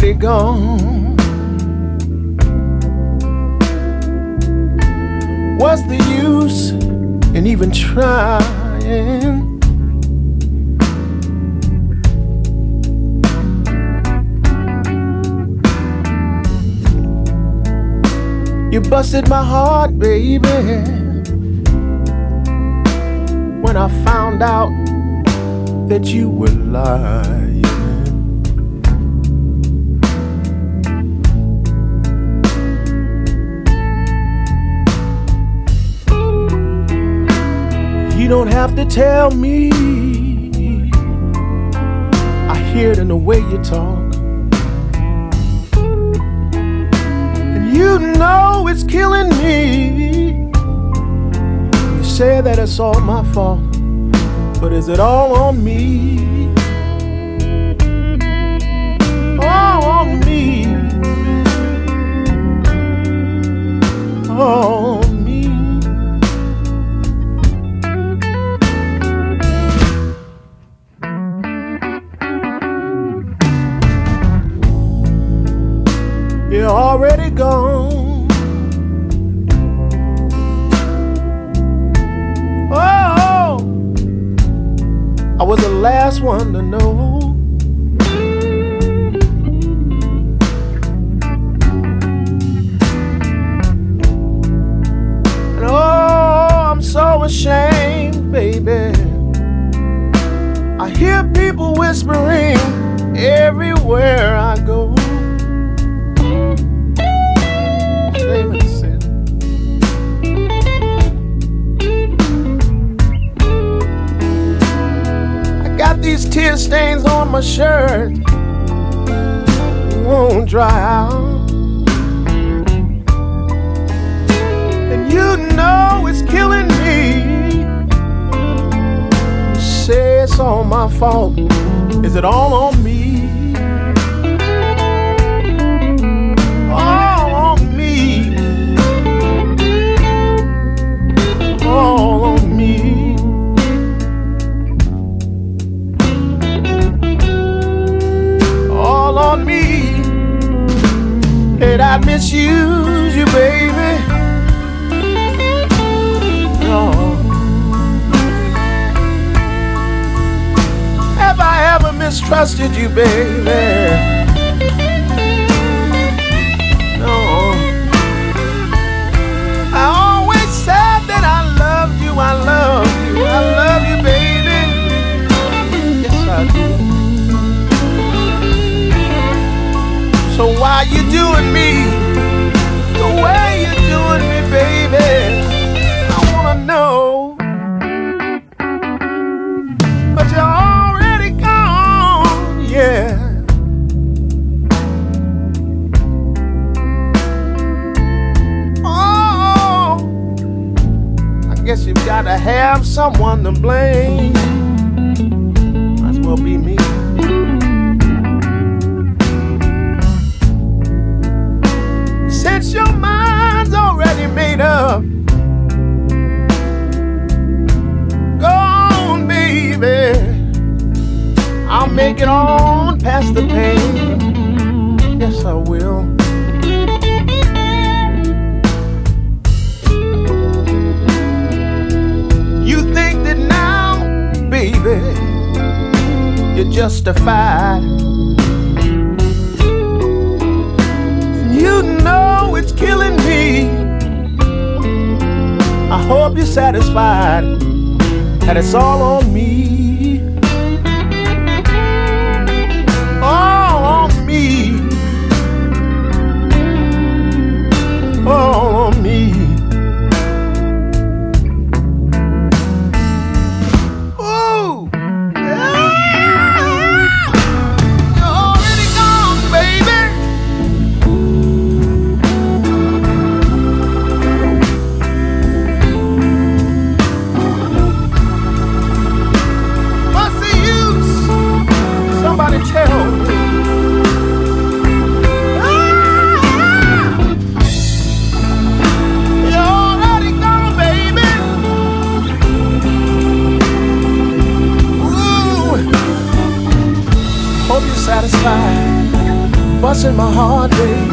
already gone. What's the use in even trying? You busted my heart, baby, when I found out that you were lying. You don't have to tell me, I hear it in the way you talk. And you know it's killing me. You say that it's all my fault, but is it all on me? All on me. All on me. You're already gone. Oh, I was the last one to know. And oh, I'm so ashamed, baby. I hear people whispering everywhere I go. Shame and sin. Got these tear stains on my shirt, won't dry out. And you know it's killing me. Say it's all my fault. Is it all on me? All on me. All on me. On me, did I misuse you, baby? No. Have I ever mistrusted you, baby? No. I always said that I loved you, I love you, I love you, baby. Yes, I do. So why you doing me the way you doing me, baby? I wanna know. But you're already gone, yeah. Oh, I guess you've gotta have someone to blame. Might as well be me. Since your mind's already made up, go on, baby. I'll make it on past the pain. Yes, I will. You think that now, baby, you're justified. You know it's killing me. I hope you're satisfied that it's all on me. All on me. All on me. Ooh. You're already gone, baby. Tell me. You're already gone, baby. Ooh. Hope you're satisfied busting my heart, baby.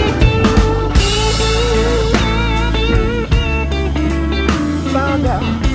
Found out